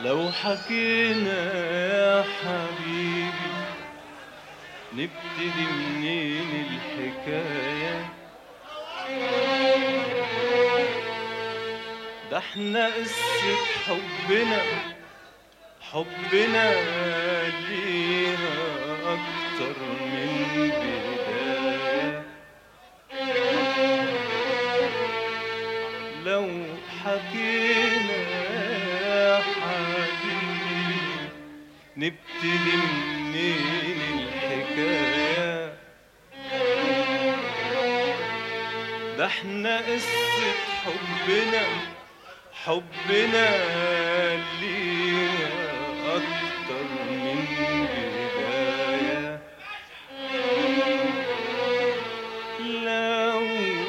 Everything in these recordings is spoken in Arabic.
لو حكينا يا حبيبي نبتدي منين الحكاية؟ ده احنا قصة حبنا ليها أكتر من بداية. لو حكينا يا حبيبي نبتدي منين الحكاية؟ ده احنا قصة حبنا ليها أكتر من بداية. لو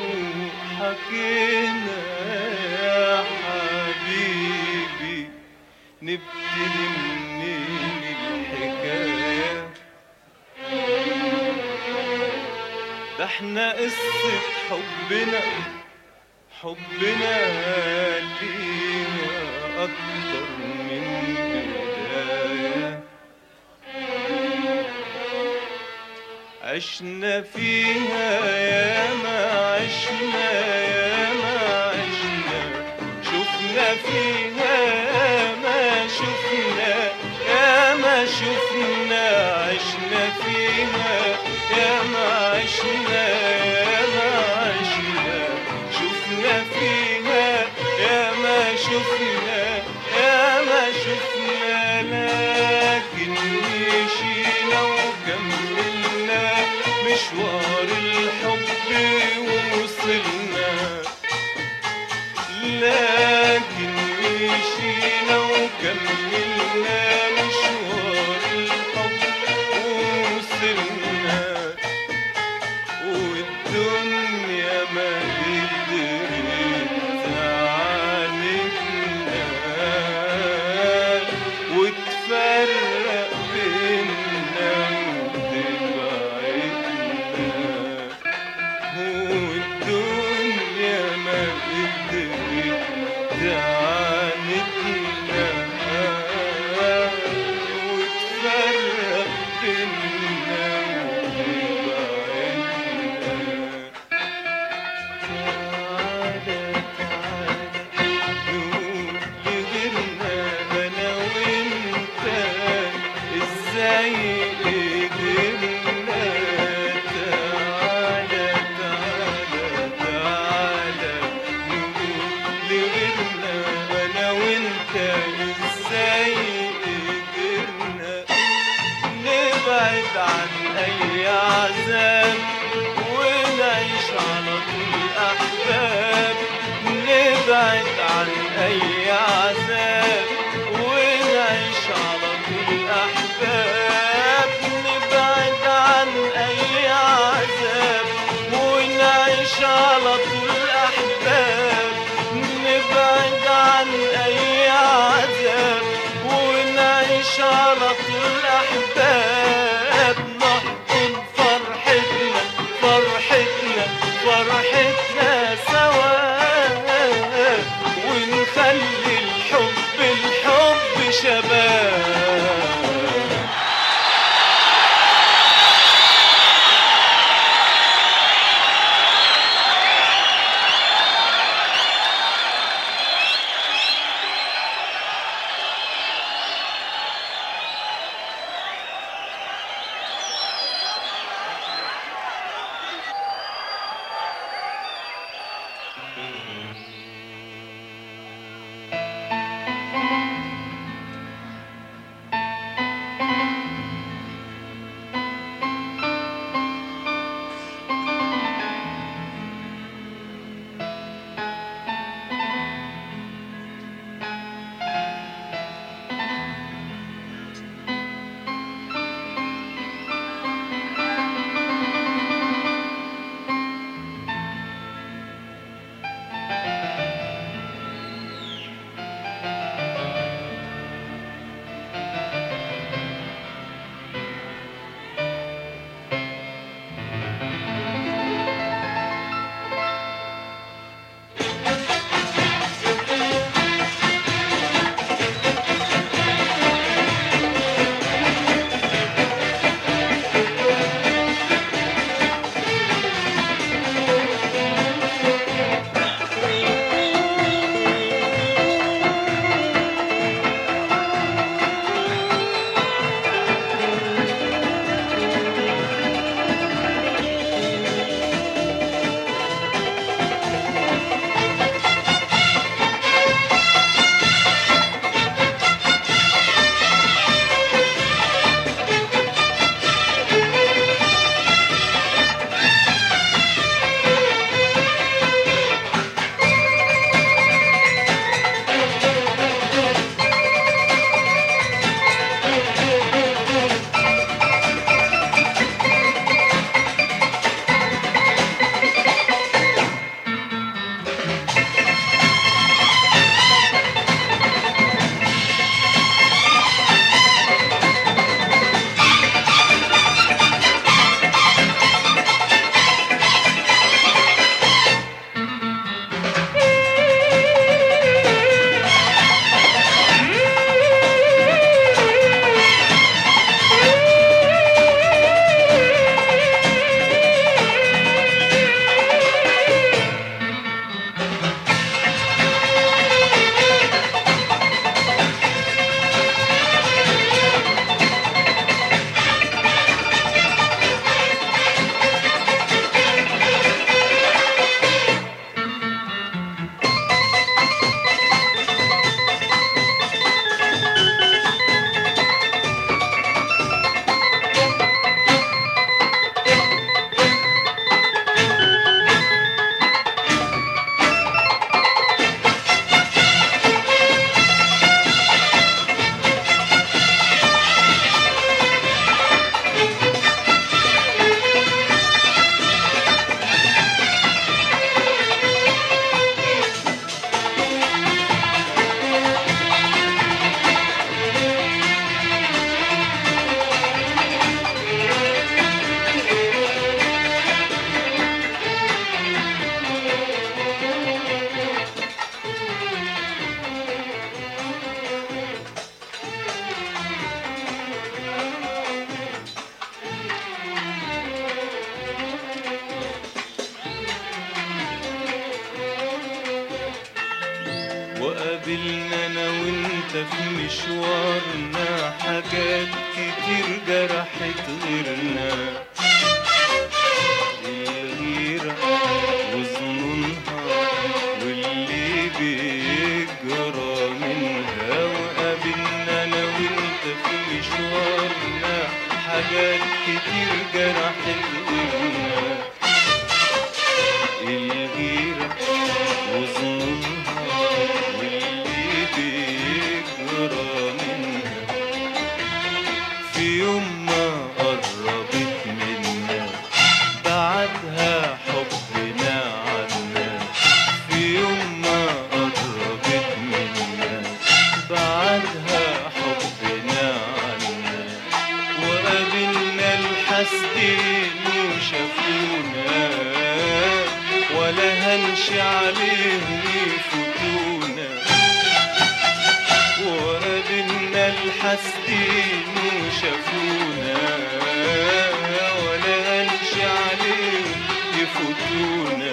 حكينا يا حبيبي نبتدي منين الحكاية؟ ده احنا قصة حبنا ليها أكتر من بداية. عشنا فيها ياما عشنا شفنا فيها ياما شفنا عشنا فيها ياما عشنا شفنا فيها ياما شفنا لكن مشينا وكملنا مشوار الحب ووصلنا. لكن مشينا وكملنا مشوار الحب ووصلنا، والدنيا ما قدرت تعاندنا وتفرق بينا وتبعدنا. والدنيا ما قدرت تعاندنا وتفرق بينا عن أي عذاب ونعيش على طول أحباب. نبعد عن أي عذاب ونعيش على طول أحباب. نبعد عن أي عذاب ونعيش على طول أحباب. نبعد عن أي عذاب ونعيش على طول أحباب. نحضن فرحتنا قابلنا انا وانت في مشوارنا حاجات كتير جرحت غيرنا، الغيرة وظنونها واللي بيجرى منها. وقابلنا انا وانت في مشوارنا حاجات كتير جرحت غيرنا، الغيرة وظنونها واللي بيجرى منها. في يوم ما قربت منا بعدها حبنا عنا، في يوم ما قربت منا بعدها حبنا عنا. وقابلنا الحاسدين وشافونا ولا هنشي عليهم يفوتونا. وقابلنا الحاسدين وشافونا ولا هنشي عليهم يفوتونا.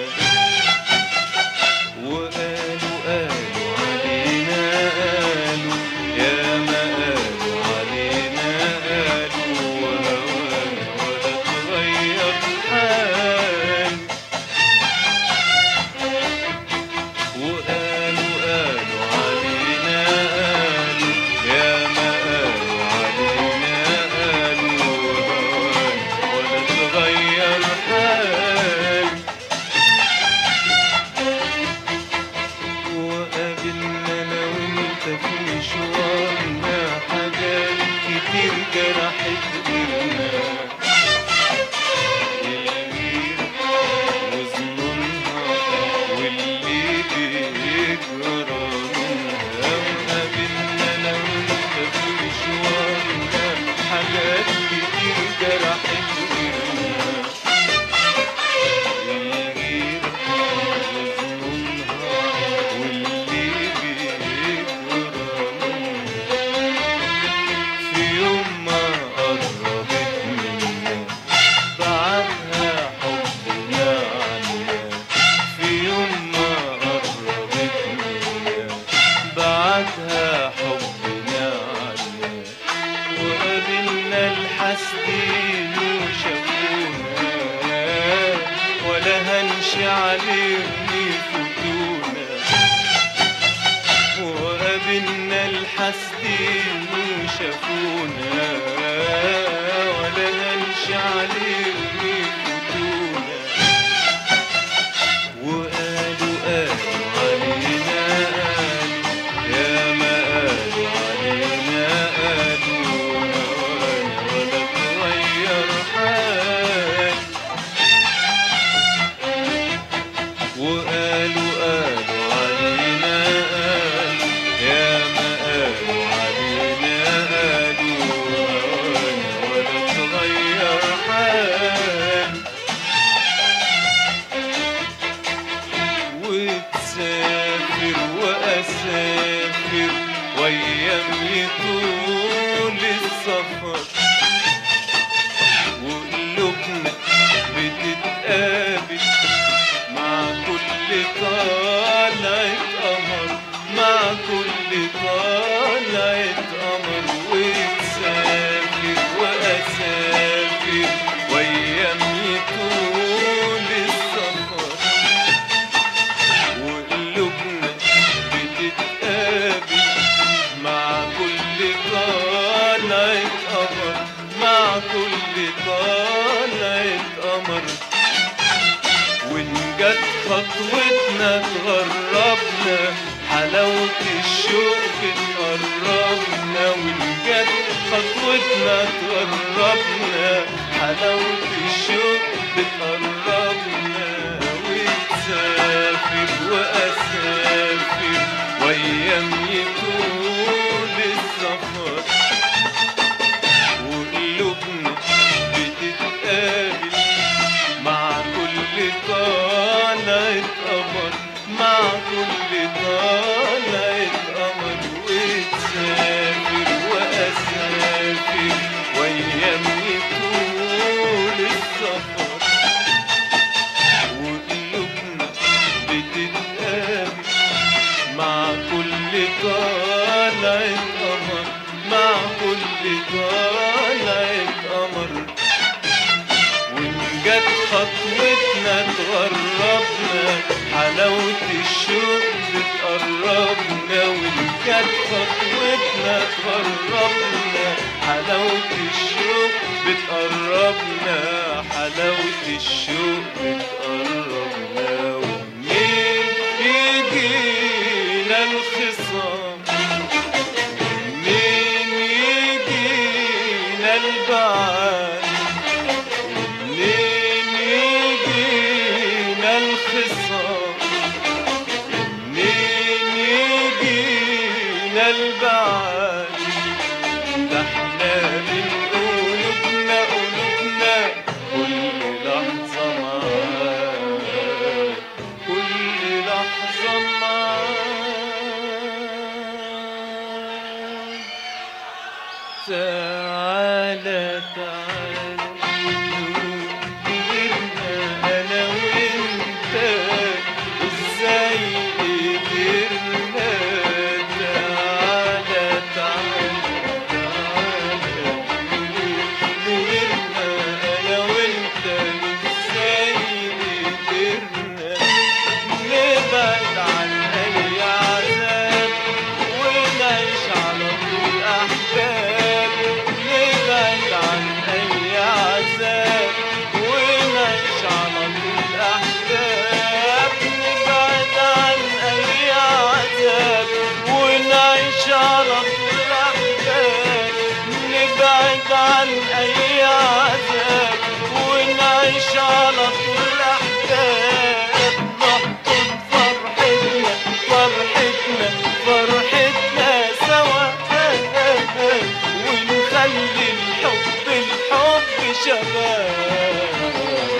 وقالوا علينا قالوا يا ما قالوا علينا قالوا وهوانا ولا تغير حال. وقالوا علينا قالوا يا ما قالوا علينا قالوا وهوانا ولا تغير حال. وقابلنا انا وانت في مشوارنا حاجات كتير جرحت غيرنا، الغيرة وظنونها واللي بيجرى منها. وقابلنا انا وانت في مشوارنا حاجات كتير جرحت غيرنا، الغيرة وظنونها واللي بيجرى منها. في يوم ما قربت منا بعدها حبنا عنا، في يوم ما قربت منا بعدها حبنا عنا. وقابلنا الحاسدين وشافونا ولا هنشي عليهم يفوتونا. وقابلنا الحاسدين وشافونا ولا هنشي عليهم يفوتونا. وقالوا علينا قالوا يا ما قالوا علينا قالوا وهوانا ولا تغير حال. وقالوا علينا قالوا يا ما قالوا علينا قالوا وهوانا ولا تغير حال. وتسافر وأسافر وأيام يطول السفر، وقلوبنا بتتقابل مع كل طالعة قمر، مع كل طالعة قمر. وتسافر وأسافر وأيام يطول السفر، وقلوبنا بتتقابل مع كل طالعة قمر، مع كل طالعة قمر. وإن جت خطوتنا تغربنا حلاوة الشوق بتقربنا. وإن جت خطوتنا تغربنا حلاوة الشوق بتقربنا. وتسافر وأسافر وأيام يطول السفر، وقلوبنا بتتقابل مع كل طالعة قمر، مع كل طالعة قمر. وتسافر وأسافر وأيام يطول السفر، وقلوبنا بتتقابل مع كل طالعة طلعت قمر مع كل طلعت قمر. وإن جت خطوتنا تغربنا حلاوة الشوق بتقربنا. وإن جت خطوتنا تغربنا حلاوة الشوق بتقربنا. حلاوة الشوق بتقربنا. ومنين يجينا الخصام منين يجينا البعاد منين يجينا الخصام منين يجينا البعاد. ده احنا من قلوبنا قلوبنا كل لحظة معاك كل لحظة معاك. تعالى تعالى قدرنا أنا وأنت إزاي قدرنا. تعالى تعالى تعالى قدرنا أنا وأنت إزاي قدرنا نبعد عن أي عذاب ونعيش على طول أحباب. نبعد عن أي عذاب ونعيش على طول أحباب. نبعد عن أي عذاب ونعيش على طول أحباب. نبعد عن أي عذاب ونعيش على طول أحباب. نحضن فرحتنا فرحتنا فرحتنا سوا ونخلي الحب الحب شباب.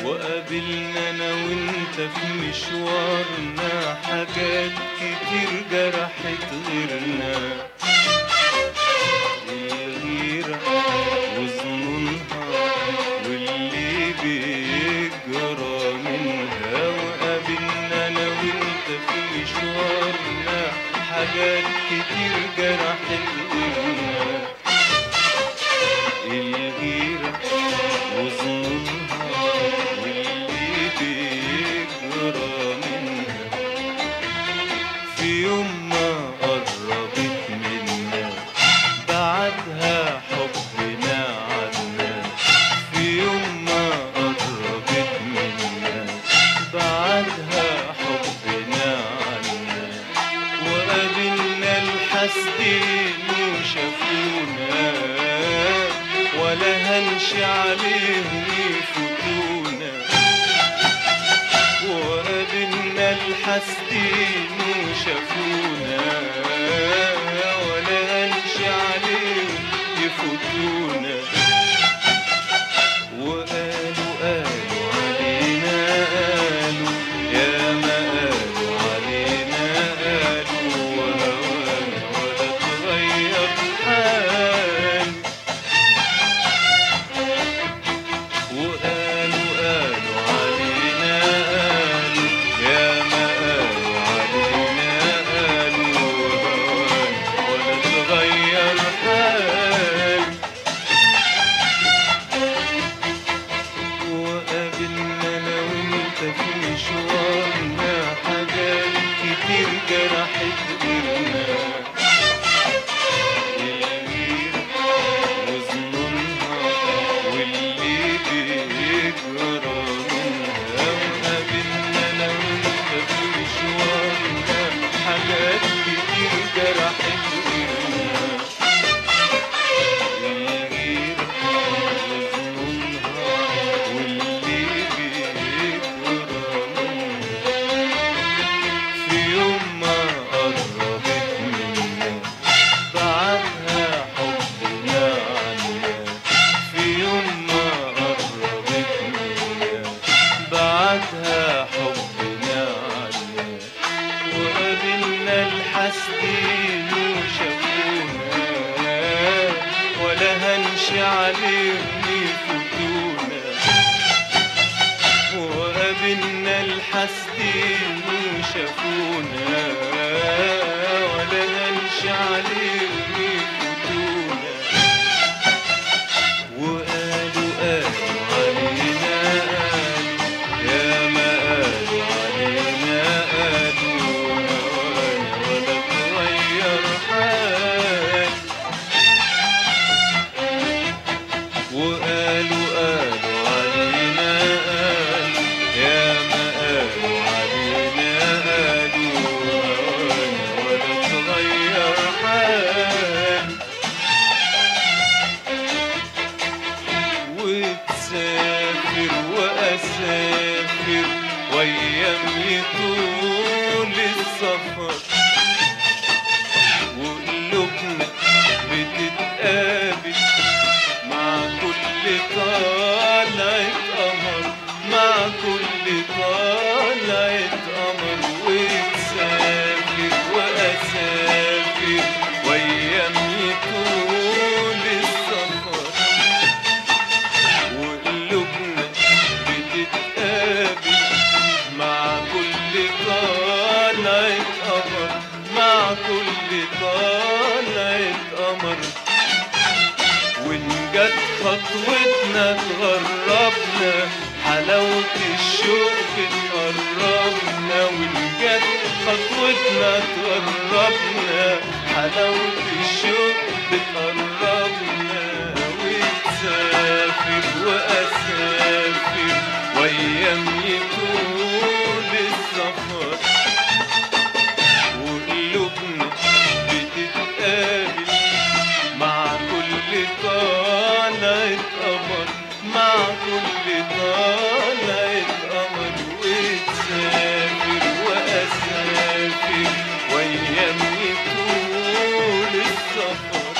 وقابلنا انا وانت في مشوارنا حاجات كتير جرحت غيرنا، الغيرة وظنونها واللي بيجرى منها. وقابلنا انا وانت في مشوارنا حاجات كتير جرحت غيرنا، الغيرة وظنونها واللي بيجرى منها. في يوم ما قربت منا بعدها حبنا عنا، في يوم ما قربت منا بعدها حبنا عنا. وقابلنا الحاسدين وشافونا ولا هنشي عليهم يفوتونا. وقابلنا الحاسدين وشافونا ولا هنشي عليهم يفوتونا. وقالوا علينا قالوا يا ما قالوا علينا قالوا وهوانا ولا تغير حال. وقالوا علينا قالوا يا ما قالوا علينا قالوا وهوانا ولا تغير حال. وقابلنا انا وانت في مشوارنا حاجات كتير جرحت غيرنا، الغيرة وظنونها واللي بيجرى منها. وقابلنا انا وانت في مشوارنا حاجات كتير جرحت غيرنا، الغيرة وظنونها واللي بيجرى منها. في يوم ما قربت منا بعدها حبنا عنا، في يوم ما قربت منا بعدها حبنا عنا. وقابلنا الحاسدين وشافونا ولا هنشي عليهم يفوتونا. وقابلنا الحاسدين وشافونا ولا هنشي عليهم يفوتونا. وقالوا علينا قالوا يا ما قالوا علينا قالوا وهوانا ولا تغير حال. وقالوا علينا قالوا يا ما قالوا علينا قالوا وهوانا ولا تغير حال. وتسافر وأسافر وأيام يطول السفر، وقلوبنا بتتقابل مع كل طلعة قمر، مع كل طلعة قمر. وتسافر وأسافر وأيام يطول السفر، وقلوبنا بتتقابل مع كل طلعة قمر، مع كل طلعة قمر. وإن جت خطوتنا تغربنا حلاوة الشوق بتقربنا. وإن جت خطوتنا تغربنا حلاوة الشوق بتقربنا. وتسافر وأسافر وأيام يطول السفر، وقلوبنا بتتقابل مع كل طلعة قمر، مع كل طلعة قمر. وتسافر وأسافر وأيام يطول السفر،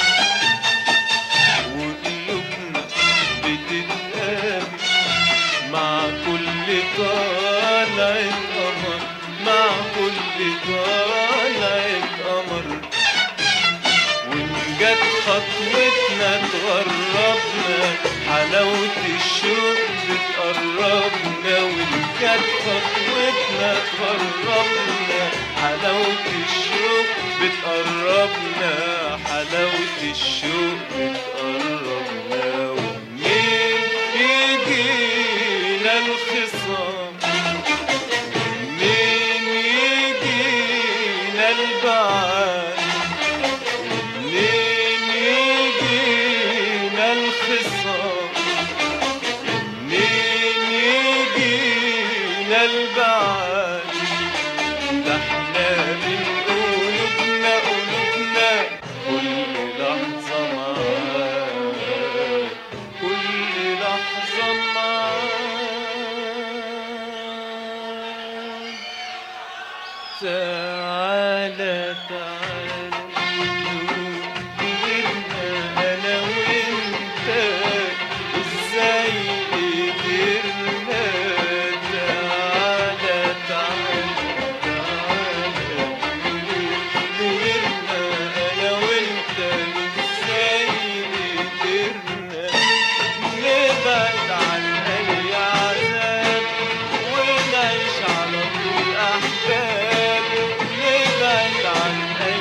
وقلوبنا بتتقابل مع كل طلعت قمر مع كل طلعت قمر. وإن جت خطوتنا تغربنا حلاوة الشوق بتقربنا. وإن جت خطوتنا تغربنا حلاوة الشوق بتقربنا. حلاوة الشوق بتقربنا. ومنين يجينا الخصام منين يجينا البعاد منين يجينا الخصام منين يجينا البعاد. ده احنا من قلوبنا قلوبنا كل لحظة معاك كل لحظة معاك. تعالى تعالى قدرنا أنا وأنت إزاي قدرنا. تعالى تعالى تعالى قدرنا أنا وأنت إزاي قدرنا نبعد عن أي عذاب ونعيش على طول أحباب. نبعد عن أي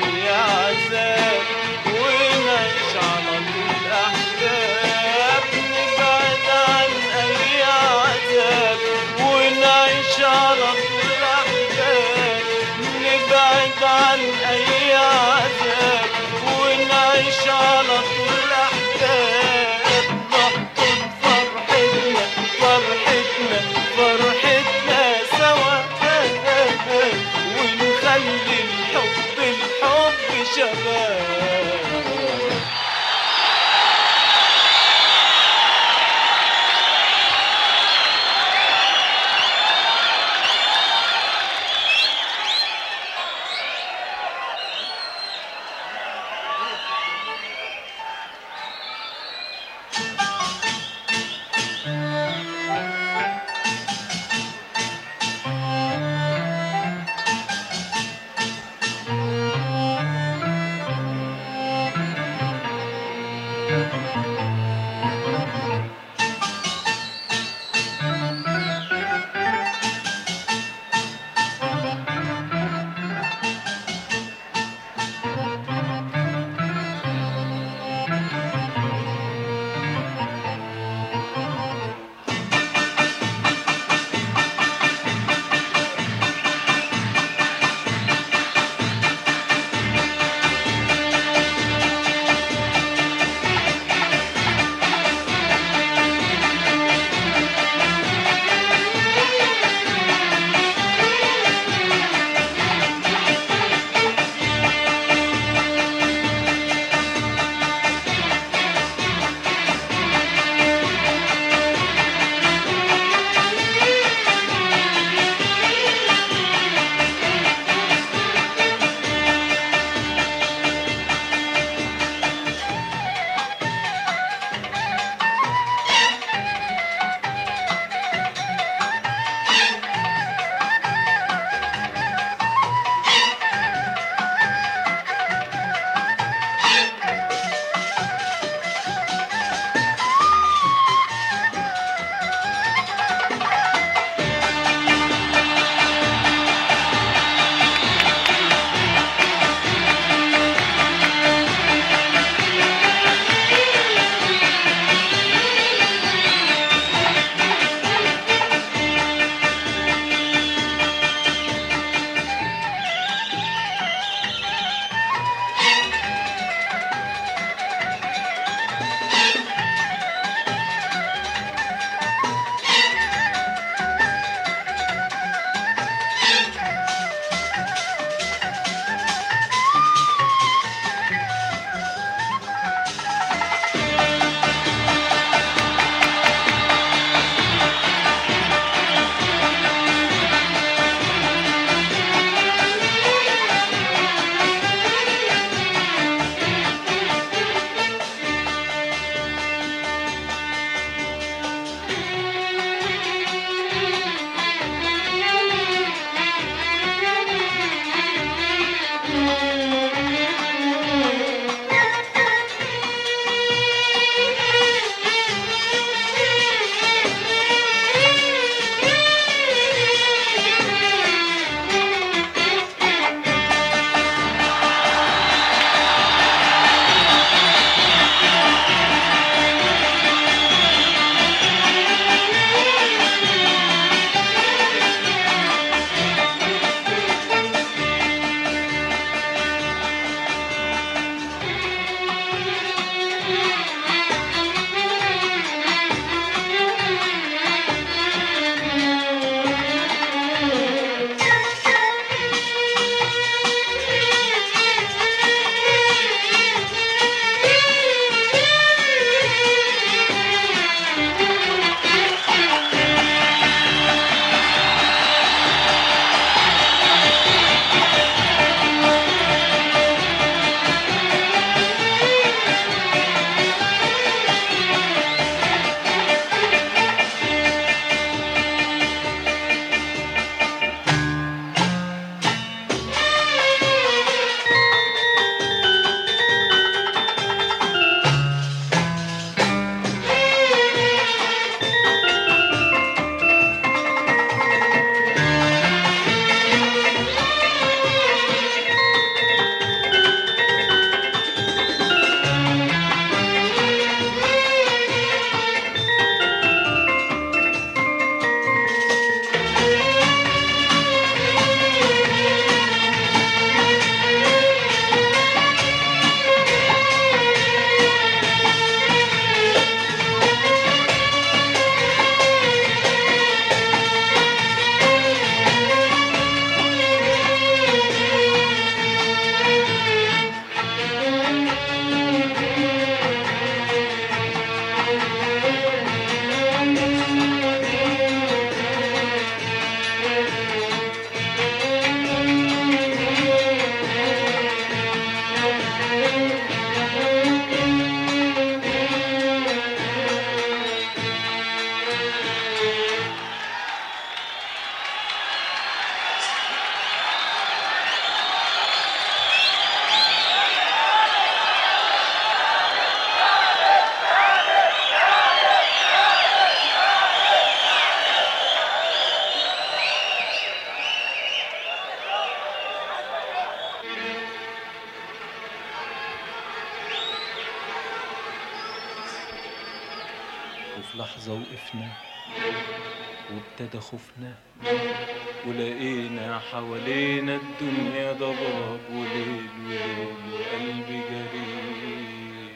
لحظة وقفنا وابتدى خوفنا، ولقينا حوالينا الدنيا ضباب وليل وليل وقلبي جريح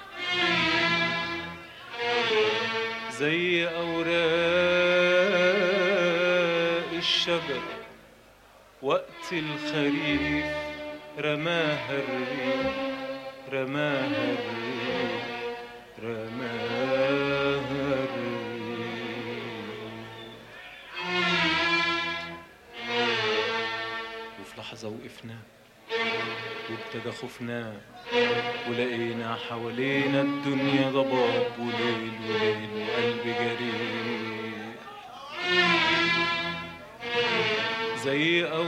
زي أوراق الشجر وقت الخريف، رماها الريح رماها الريح رماها الريح. وفي لحظة وقفنا وابتدى خوفنا، ولقينا حوالينا الدنيا ضباب وليل وليل وقلبي جريح زي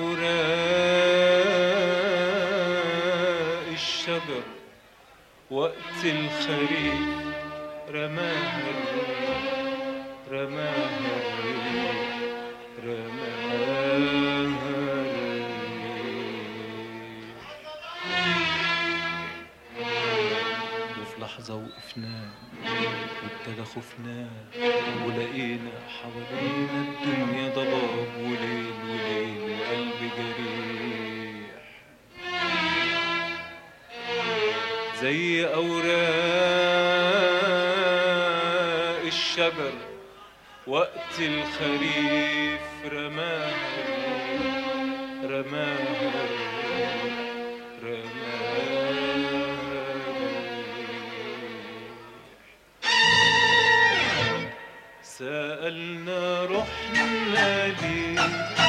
أوراق الشجر وقت الخريف، رماها الريح رماها الريح رماها الريح. وفي لحظة وقفنا وابتدى خوفنا، ولقينا حوالينا الدنيا ضباب وليل وليل وقلبي جريح زي أوراق الشجر وقت الخريف، رماها الريح رماها الريح رماها الريح. سألنا رحنا ليه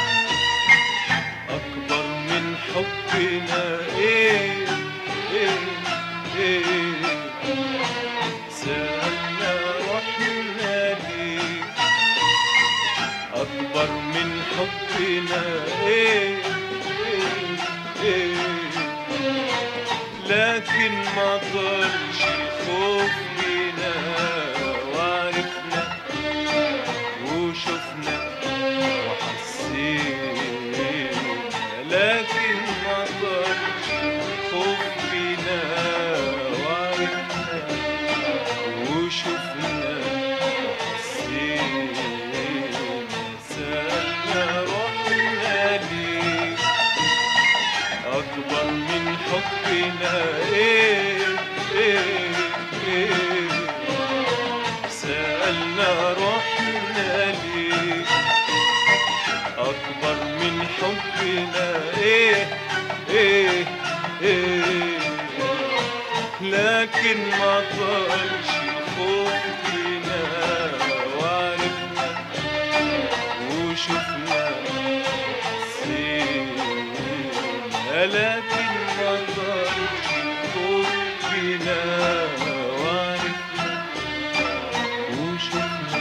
أكبر من حبنا إيه إيه إيه. سألنا رحنا ليه أكبر من حبنا إيه إيه إيه. لكن ما ضلش الخوف بينا، وعرفنا وشفنا وحسينا، لكن ما ضلش الخوف بينا، وعرفنا وشفنا وحسينا. سألنا رحنا ليه أكبر من حبنا إيه إيه إيه. سألنا رحنا ليه أكبر من حبنا إيه إيه إيه. لكن ما طالش الخوف فينا، وعرفنا وشفنا وحسينا، لكن ما طالش الخوف فينا، وعرفنا وشفنا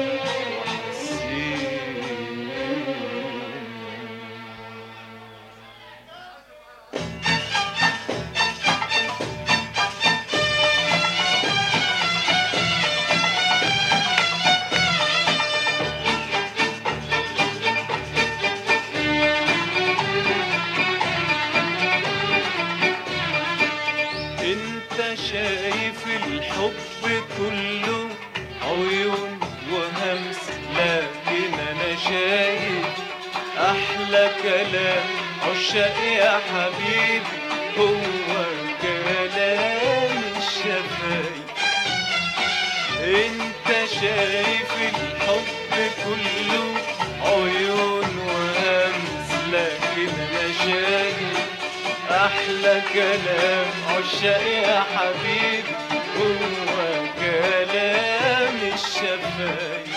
وحسينا. شايف الحب كله عيون وهمس، لكن انا شايف احلى كلام عشاق يا حبيبي هو كلام الشفايف. انت شايف الحب كله عيون وهمس، لكن انا شايف أحلى كلام عشاق يا حبيبي هو كلام الشفايف.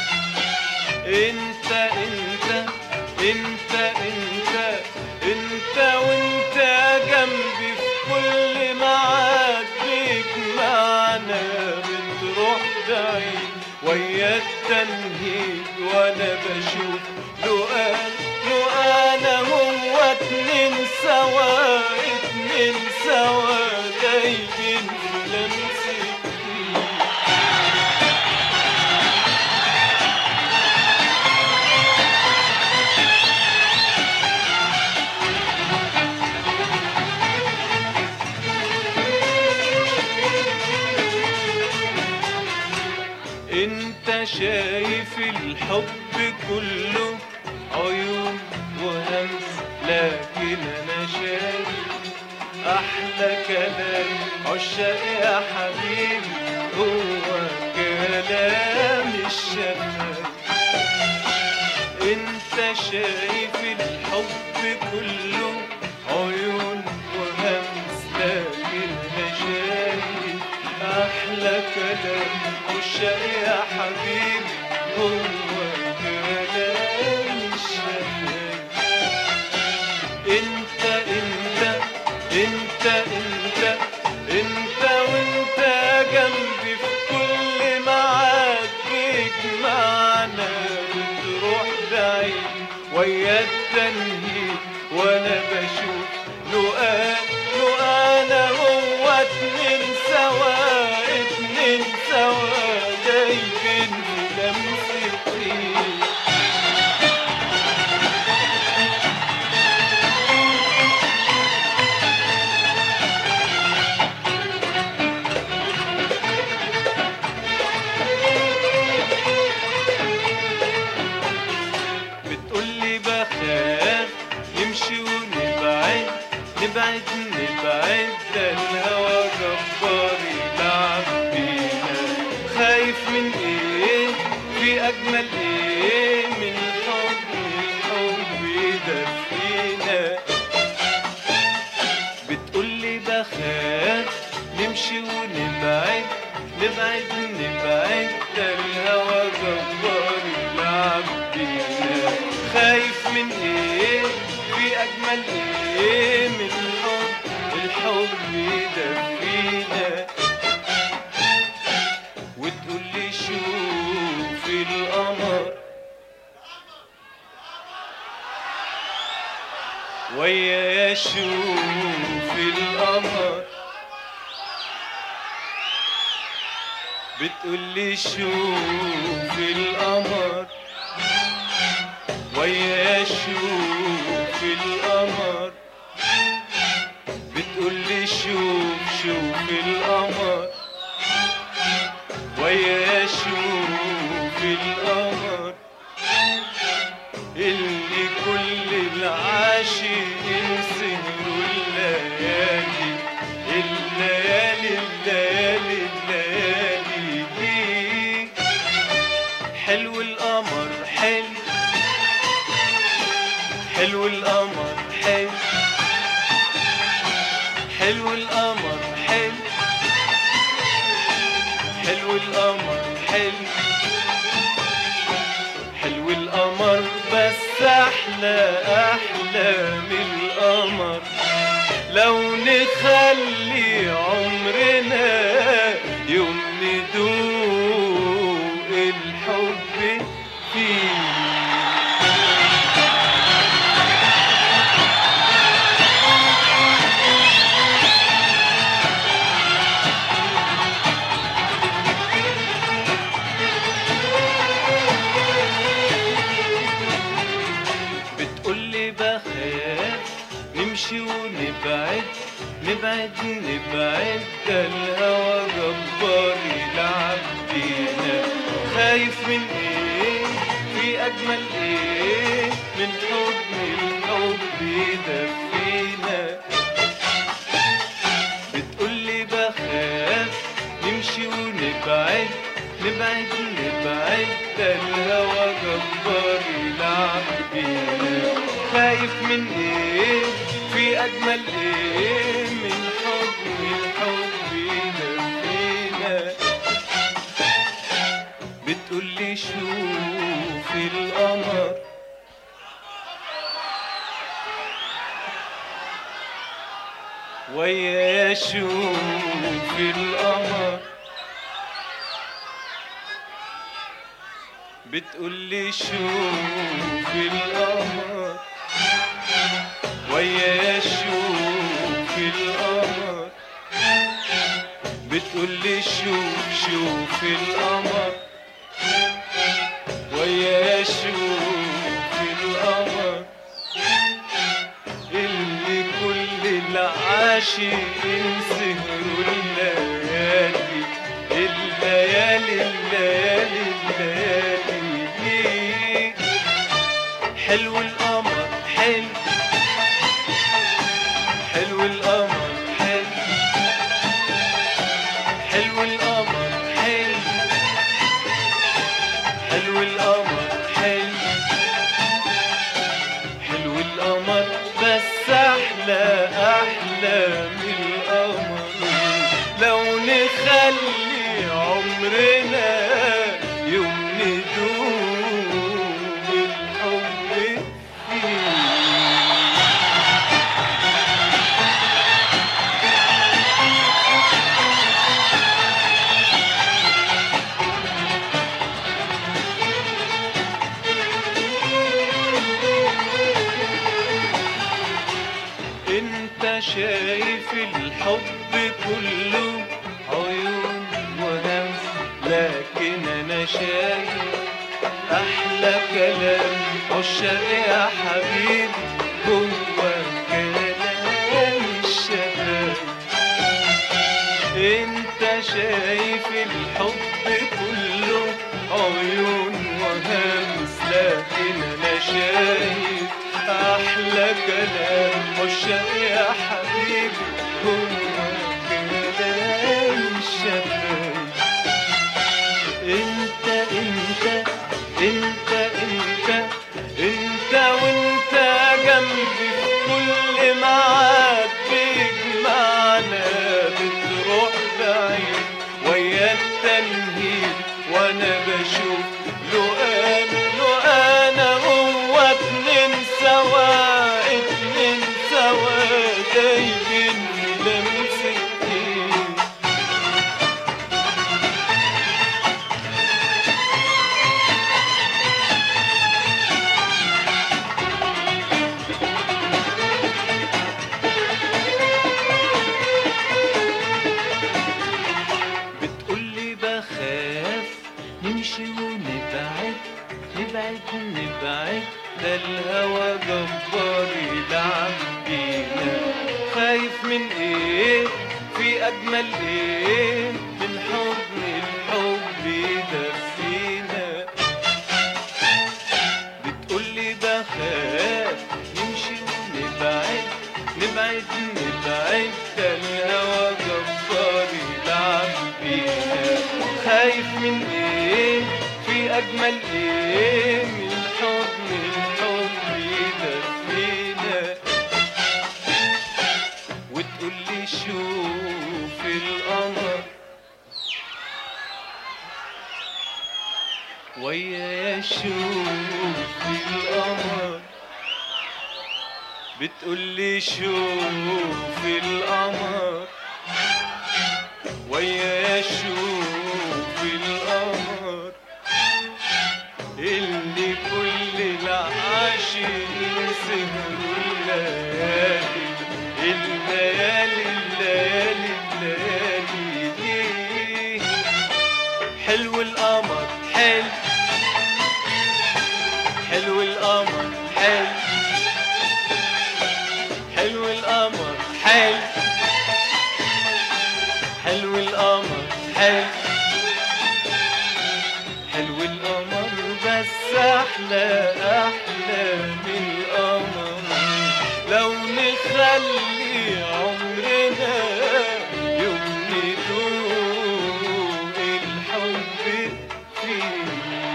انت انت انت انت انت وانت جنبي في كل ميعاد، بيك معنا بتروح بعيد ويا التنهيد، وانا بشوف لو انا هو اتنين سوا، اتنين سوا دايبين في لمسة انت شايف الحب كله عيون وهمس، لكن انا شايف احلى كلام عشاق يا حبيبي هو كلام الشفايف. انت شايف الحب كله عيون وهمس، لكن انا شايف احلى كلام عشاق يا حبيبي هو كلام الشفايف. انت انت انت انت انت وانت جنبي في كل ميعاد بيجمعنا، بتروح بعيد ويا التنهيد وانا بشوف لقانا هو اتنين سوا، اتنين سوا دايبين في لمسة ايد. بتقولي بخاف نمشي ونبعد، نبعد نبعد ده الهوى جبار يلعب بينا. خايف من ايه في اجمل ايه من حب الحب يدفينا. بتقولي بخاف نمشي ونبعد، نبعد نبعد ده الهوى جبار يلعب بينا. خايف من ايه في اجمل ايه من الحب يدفينا. وتقولي شوف القمر ويا شوف القمر. بتقولي شوف القمر ويا شوف القمر. بتقولي شوف القمر ويا شوف القمر. اللي كل العاشقين سهروا الليالي، الليالي الليالي الليالي دي. حلو القمر حلو، حلو القمر حلو، حلو القمر حلو، حلو القمر حلو، حلو القمر بس احلى احلى من القمر لو نخلي عمرنا يوم ندوق الحب فيه. بتقولي بخاف نمشي ونبعد، نبعد نبعد ده الهوى جبار يلعب بينا. خايف من ايه في اجمل ايه من حضن الحب يدفينا. بتقولي بخاف نمشي ونبعد، نبعد نبعد ده الهوى جبار يلعب بينا. خايف من ايه في اجمل ايه من حضن الحب يدفينا. بتقولي شوف القمر ويا شوف القمر. بتقولي شوف القمر ويا شوف القمر. بتقولي شوف القمر ويا شوف القمر. اللي كل العاشقين سهروا الليالي، الليالي الليالي الليالي حلو القمر حلو، حلو القمر حلو، حلو القمر حلو، حلو القمر حلو، حلو القمر بس أحلى أحلى من القمر لو نخلي عمرنا يوم ندوم الحب فيه. انت شايف الحب كله عيون وهمس، لكن انا شايف احلى كلام عشاق يا حبيبي جوه كلام الشباب. انت شايف الحب كله عيون وهمس، لكن انا شايف احلى كلام عشاق يا حبيبي جوه كلام الشباب. انت انت انت انت انت وانت جنبي في كل ميعاد بيجمعنا، بتروح بعيد ويا التنهيد وانا بشوف له انا هو اتنين سوا، اتنين سوا دايبين في لمسة ايد. بتقولي بخاف نمشي ونبعد، نبعد نبعد ده الهوى جبار يلعب بينا. خايف من ايه في اجمل ايه من حضن الحب يدفينا. بتقولي بخاف نمشي ونبعد، نبعد نبعد ده الهوى جبار يلعب بينا. خايف من ايه في اجمل ايه من حضن الحب يدفينا. وتقولي شوف القمر ويا شوف القمر. بتقولي شوف القمر ويا شوف القمر اللي كل العاشقين سهروا الليالي، الليالي الليالي الليالي دي. حلو القمر حلو، حلو القمر حلو، حلو القمر حلو، حلو القمر حلو، حلو القمر بس أحلى أحلى من القمر لو نخلي عمرنا يوم ندوق الحب فيه.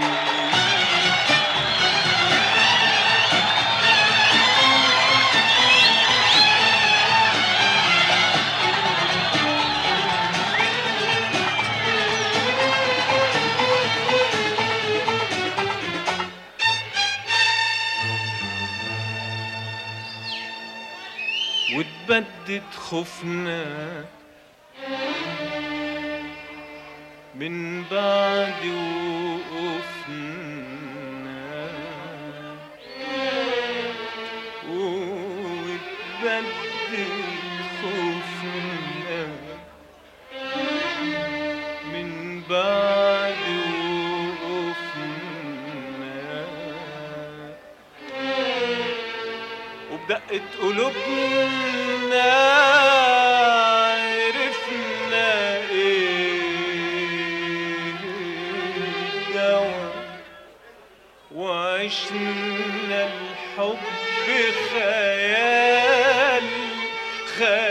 وتبدد خوفنا من بعد وقوفنا، وتبدد خوفنا من بعد وقوفنا، وبدقة قلوبنا عرفنا ايه الدوا وعشنا الحب خيال خيال